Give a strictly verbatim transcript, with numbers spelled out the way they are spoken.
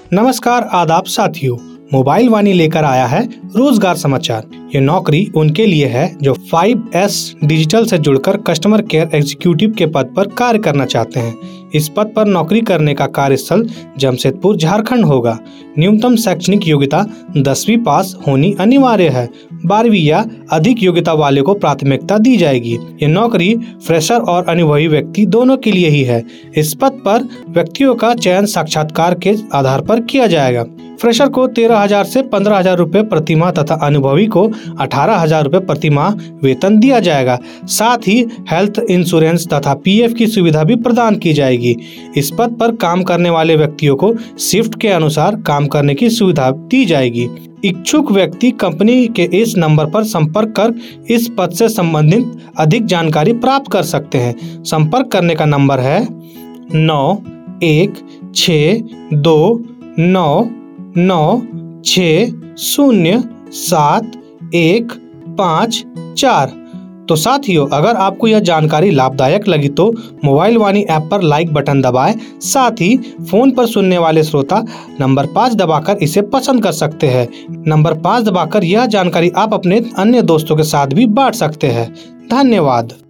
नमस्कार आदाब साथियों, मोबाइल वाणी लेकर आया है रोजगार समाचार। ये नौकरी उनके लिए है जो फाइव एस डिजिटल से जुड़कर कस्टमर केयर एग्जीक्यूटिव के पद पर कार्य करना चाहते हैं। इस पद पर नौकरी करने का कार्यस्थल जमशेदपुर झारखंड होगा। न्यूनतम शैक्षणिक योग्यता दसवीं पास होनी अनिवार्य है। बारहवीं या अधिक योग्यता वाले को प्राथमिकता दी जाएगी। ये नौकरी फ्रेशर और अनुभवी व्यक्ति दोनों के लिए ही है। इस पद पर व्यक्तियों का चयन साक्षात्कार के आधार पर किया जाएगा। फ्रेशर को तेरह हजार से पंद्रह हजार रूपए प्रति माह तथा अनुभवी को अठारह हजार रूपए प्रति माह वेतन दिया जाएगा। साथ ही हेल्थ इंश्योरेंस तथा पी एफ की सुविधा भी प्रदान की जाएगी। इस पद पर काम करने वाले व्यक्तियों को शिफ्ट के अनुसार काम करने की सुविधा दी जाएगी। इच्छुक व्यक्ति कंपनी के इस नंबर पर संपर्क कर इस पद से संबंधित अधिक जानकारी प्राप्त कर सकते हैं। संपर्क करने का नंबर है नौ एक छ दो नौ नौ छ शून्य सात एक पाँच चार। तो साथियों, अगर आपको यह जानकारी लाभदायक लगी तो मोबाइल वाणी ऐप पर लाइक बटन दबाएं। साथ ही फोन पर सुनने वाले श्रोता नंबर पाँच दबाकर इसे पसंद कर सकते हैं। नंबर पाँच दबाकर यह जानकारी आप अपने अन्य दोस्तों के साथ भी बांट सकते हैं। धन्यवाद।